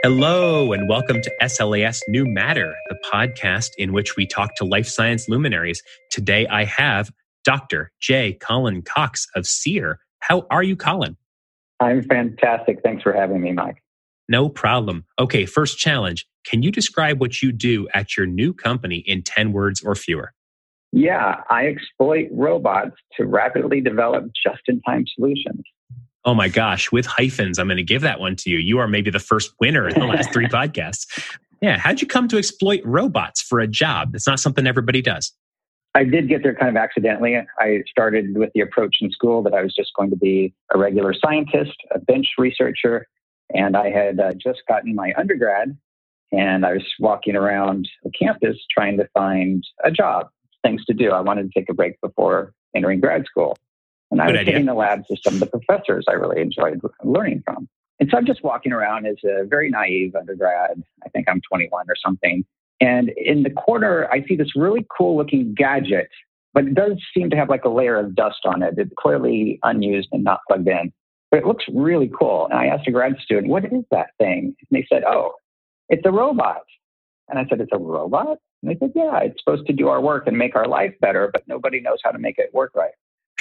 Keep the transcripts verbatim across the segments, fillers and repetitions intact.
Hello, and welcome to S L A S New Matter, the podcast in which we talk to life science luminaries. Today, I have Doctor J. Colin Cox of Seer. How are you, Colin? I'm fantastic. Thanks for having me, Mike. No problem. Okay, first challenge. Can you describe what you do at your new company in ten words or fewer? Yeah, I exploit robots to rapidly develop just-in-time solutions. Oh my gosh, with hyphens, I'm going to give that one to you. You are maybe the first winner in the last three podcasts. Yeah, how'd you come to exploit robots for a job? It's not something everybody does. I did get there kind of accidentally. I started with the approach in school that I was just going to be a regular scientist, a bench researcher, and I had uh, just gotten my undergrad, and I was walking around the campus trying to find a job, things to do. I wanted to take a break before entering grad school. And I Good was idea. hitting the labs of some of the professors I really enjoyed learning from. And so I'm just walking around as a very naive undergrad. I think I'm twenty-one or something. And in the corner, I see this really cool looking gadget, but it does seem to have like a layer of dust on it. It's clearly unused and not plugged in, but it looks really cool. And I asked a grad student, what is that thing? And they said, oh, it's a robot. And I said, it's a robot? And they said, yeah, it's supposed to do our work and make our life better, but nobody knows how to make it work right.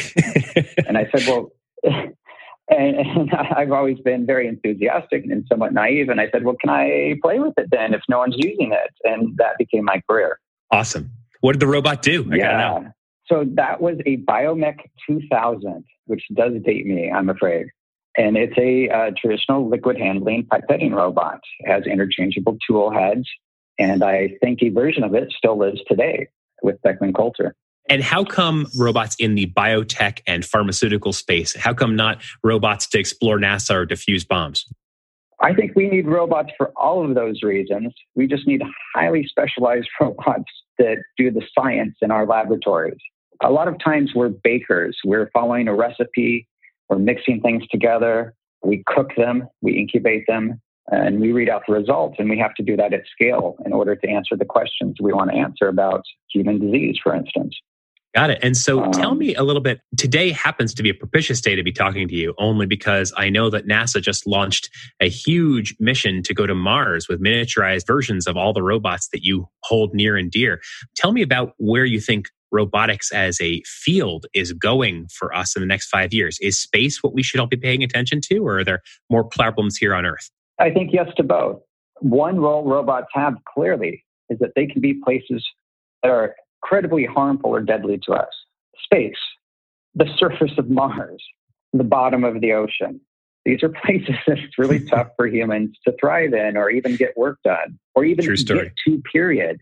And I said, well, and, and I've always been very enthusiastic and somewhat naive. And I said, well, can I play with it then if no one's using it? And that became my career. Awesome. What did the robot do? I yeah. gotta know. So that was a Biomech two thousand, which does date me, I'm afraid. And it's a uh, traditional liquid handling pipetting robot. It has interchangeable tool heads. And I think a version of it still lives today with Beckman Coulter. And how come robots in the biotech and pharmaceutical space? How come not robots to explore NASA or defuse bombs? I think we need robots for all of those reasons. We just need highly specialized robots that do the science in our laboratories. A lot of times we're bakers. We're following a recipe. We're mixing things together. We cook them. We incubate them. And we read out the results. And we have to do that at scale in order to answer the questions we want to answer about human disease, for instance. Got it. And so Um, tell me a little bit. Today happens to be a propitious day to be talking to you, only because I know that NASA just launched a huge mission to go to Mars with miniaturized versions of all the robots that you hold near and dear. Tell me about where you think robotics as a field is going for us in the next five years. Is space what we should all be paying attention to, or are there more problems here on Earth? I think yes to both. One role robots have clearly is that they can be places that are incredibly harmful or deadly to us. Space, the surface of Mars, the bottom of the ocean. These are places that it's really tough for humans to thrive in or even get work done or even True story. get to, period.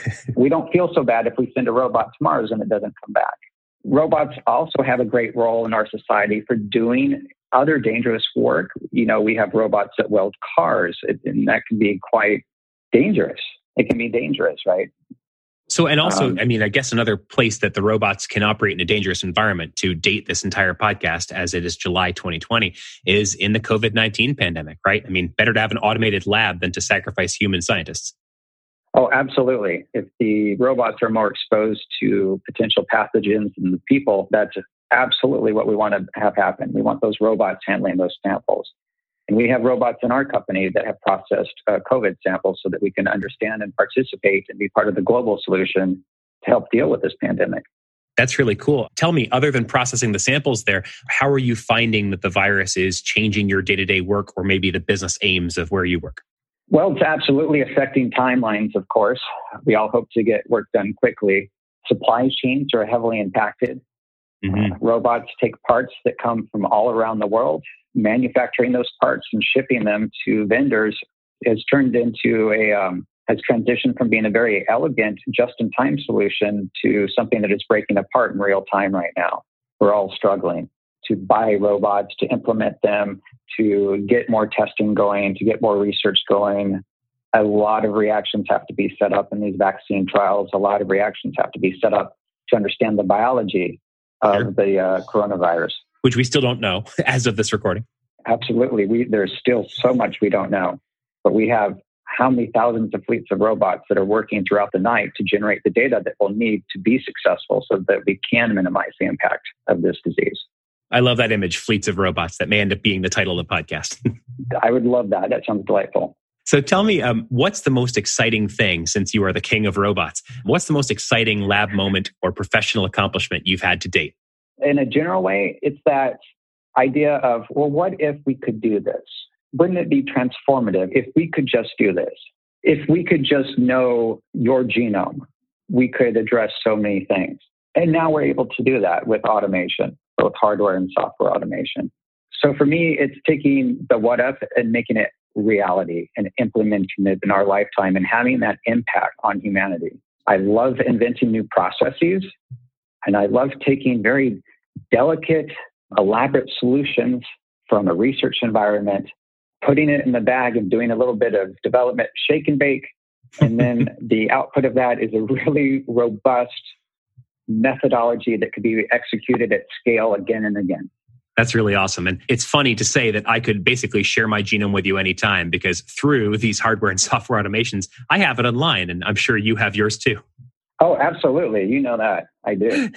We don't feel so bad if we send a robot to Mars and it doesn't come back. Robots also have a great role in our society for doing other dangerous work. You know, we have robots that weld cars, and that can be quite dangerous. It can be dangerous, right? So, and also, Um, I mean, I guess another place that the robots can operate in a dangerous environment, to date this entire podcast as it is July twenty twenty, is in the COVID nineteen pandemic, right? I mean, better to have an automated lab than to sacrifice human scientists. Oh, absolutely. If the robots are more exposed to potential pathogens than the people, that's absolutely what we want to have happen. We want those robots handling those samples. And we have robots in our company that have processed uh, COVID samples so that we can understand and participate and be part of the global solution to help deal with this pandemic. That's really cool. Tell me, other than processing the samples there, how are you finding that the virus is changing your day-to-day work or maybe the business aims of where you work? Well, it's absolutely affecting timelines, of course. We all hope to get work done quickly. Supply chains are heavily impacted. Mm-hmm. Uh, robots take parts that come from all around the world. Manufacturing those parts and shipping them to vendors has turned into a, um, has transitioned from being a very elegant, just-in-time solution to something that is breaking apart in real time right now. We're all struggling to buy robots, to implement them, to get more testing going, to get more research going. A lot of reactions have to be set up in these vaccine trials. A lot of reactions have to be set up to understand the biology of Sure. the uh, coronavirus. Which we still don't know as of this recording. Absolutely. We, there's still so much we don't know, but we have how many thousands of fleets of robots that are working throughout the night to generate the data that we'll need to be successful so that we can minimize the impact of this disease. I love that image, fleets of robots. That may end up being the title of the podcast. I would love that. That sounds delightful. So tell me, um, what's the most exciting thing, since you are the king of robots? What's the most exciting lab moment or professional accomplishment you've had to date? In a general way, it's that idea of, well, what if we could do this? Wouldn't it be transformative if we could just do this? If we could just know your genome, we could address so many things. And now we're able to do that with automation, both hardware and software automation. So for me, it's taking the what if and making it reality and implementing it in our lifetime and having that impact on humanity. I love inventing new processes, and I love taking very delicate, elaborate solutions from a research environment, putting it in the bag and doing a little bit of development, shake and bake. And then the output of that is a really robust methodology that could be executed at scale again and again. That's really awesome. And it's funny to say that I could basically share my genome with you anytime, because through these hardware and software automations, I have it online, and I'm sure you have yours too. Oh, absolutely. You know that. I do.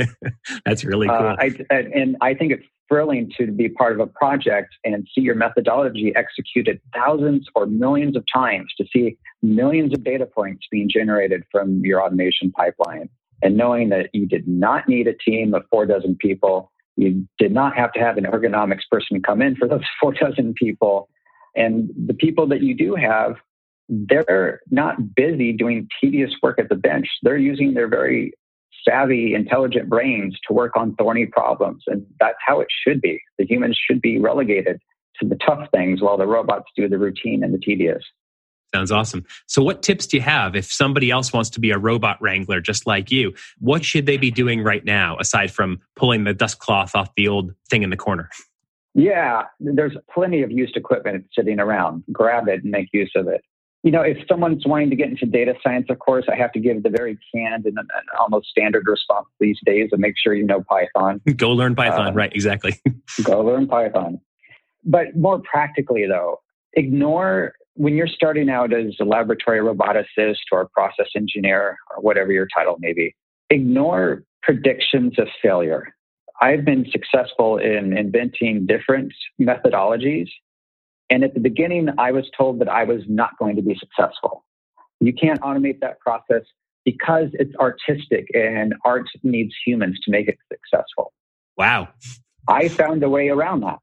That's really cool. Uh, I, and I think it's thrilling to be part of a project and see your methodology executed thousands or millions of times, to see millions of data points being generated from your automation pipeline. And knowing that you did not need a team of four dozen people, you did not have to have an ergonomics person come in for those four dozen people. And the people that you do have, they're not busy doing tedious work at the bench. They're using their very savvy, intelligent brains to work on thorny problems. And that's how it should be. The humans should be relegated to the tough things while the robots do the routine and the tedious. Sounds awesome. So what tips do you have if somebody else wants to be a robot wrangler just like you? What should they be doing right now, aside from pulling the dust cloth off the old thing in the corner? Yeah, there's plenty of used equipment sitting around. Grab it and make use of it. You know, if someone's wanting to get into data science, of course, I have to give the very canned and, and almost standard response these days of make sure you know Python. Go learn Python, um, right, exactly. Go learn Python. But more practically, though, ignore, when you're starting out as a laboratory roboticist or a process engineer or whatever your title may be, ignore predictions of failure. I've been successful in inventing different methodologies. And at the beginning, I was told that I was not going to be successful. You can't automate that process because it's artistic and art needs humans to make it successful. Wow. I found a way around that.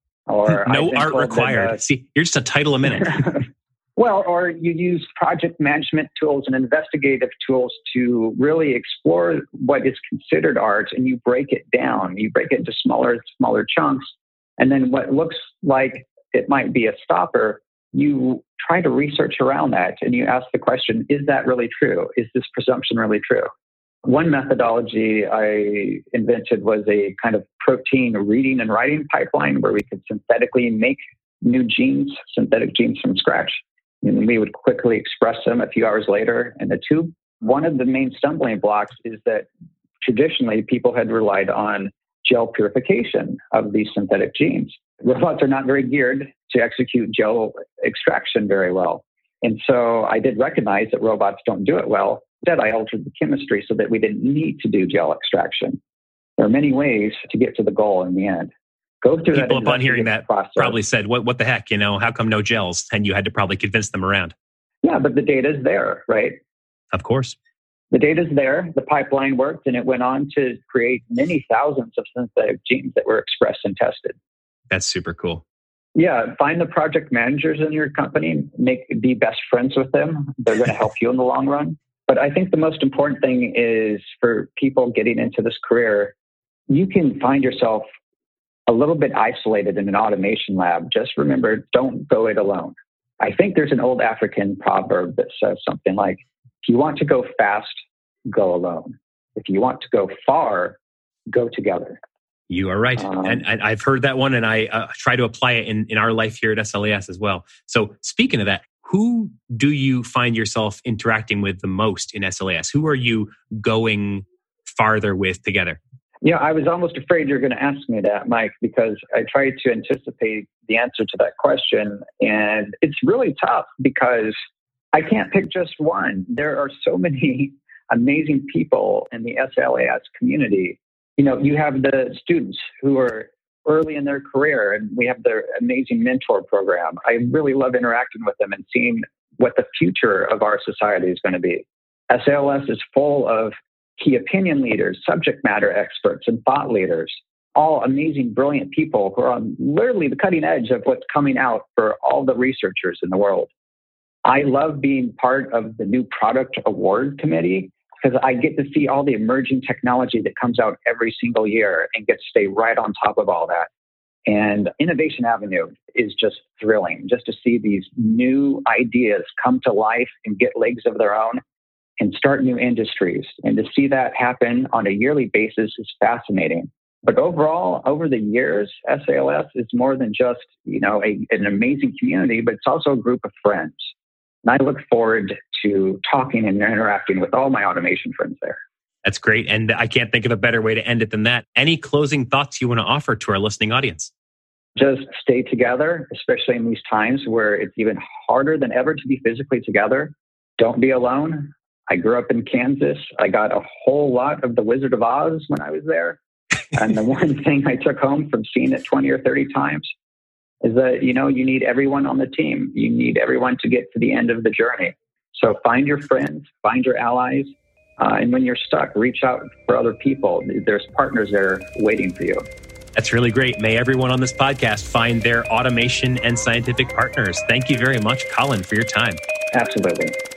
Or no art required. That, uh, See, you're just a title a minute. Well, or you use project management tools and investigative tools to really explore what is considered art, and you break it down. You break it into smaller, smaller chunks. And then what looks like it might be a stopper, you try to research around that, and you ask the question, is that really true? Is this presumption really true? One methodology I invented was a kind of protein reading and writing pipeline where we could synthetically make new genes, synthetic genes from scratch. And we would quickly express them a few hours later in the tube. One of the main stumbling blocks is that traditionally people had relied on gel purification of these synthetic genes. Robots are not very geared to execute gel extraction very well. And so I did recognize that robots don't do it well. Instead, I altered the chemistry so that we didn't need to do gel extraction. There are many ways to get to the goal in the end. Go through People that upon hearing that process. Probably said, what, what the heck, you know, how come no gels? And you had to probably convince them around. Yeah, but the data's there, right? Of course. The data's there, the pipeline worked, and it went on to create many thousands of synthetic genes that were expressed and tested. That's super cool. Yeah, find the project managers in your company, make be best friends with them. They're going to help you in the long run. But I think the most important thing is for people getting into this career, you can find yourself a little bit isolated in an automation lab. Just remember, don't go it alone. I think there's an old African proverb that says something like, if you want to go fast, go alone. If you want to go far, go together. You are right. Um, and, and I've heard that one, and I uh, try to apply it in, in our life here at S L A S as well. So speaking of that, who do you find yourself interacting with the most in S L A S? Who are you going farther with together? Yeah, I was almost afraid you're going to ask me that, Mike, because I tried to anticipate the answer to that question. And it's really tough because I can't pick just one. There are so many amazing people in the S L A S community. You know, you have the students who are early in their career, and we have their amazing mentor program. I really love interacting with them and seeing what the future of our society is going to be. S A L S is full of key opinion leaders, subject matter experts, and thought leaders, all amazing, brilliant people who are on literally the cutting edge of what's coming out for all the researchers in the world. I love being part of the new product award committee because I get to see all the emerging technology that comes out every single year and get to stay right on top of all that. And Innovation Avenue is just thrilling, just to see these new ideas come to life and get legs of their own and start new industries. And to see that happen on a yearly basis is fascinating. But overall, over the years, S A L S is more than just, you know, a, an amazing community, but it's also a group of friends. And I look forward to talking and interacting with all my automation friends there. That's great. And I can't think of a better way to end it than that. Any closing thoughts you want to offer to our listening audience? Just stay together, especially in these times where it's even harder than ever to be physically together. Don't be alone. I grew up in Kansas. I got a whole lot of The Wizard of Oz when I was there. And the one thing I took home from seeing it twenty or thirty times is that, you know, you need everyone on the team. You need everyone to get to the end of the journey. So find your friends, find your allies. Uh, and when you're stuck, reach out for other people. There's partners there waiting for you. That's really great. May everyone on this podcast find their automation and scientific partners. Thank you very much, Colin, for your time. Absolutely.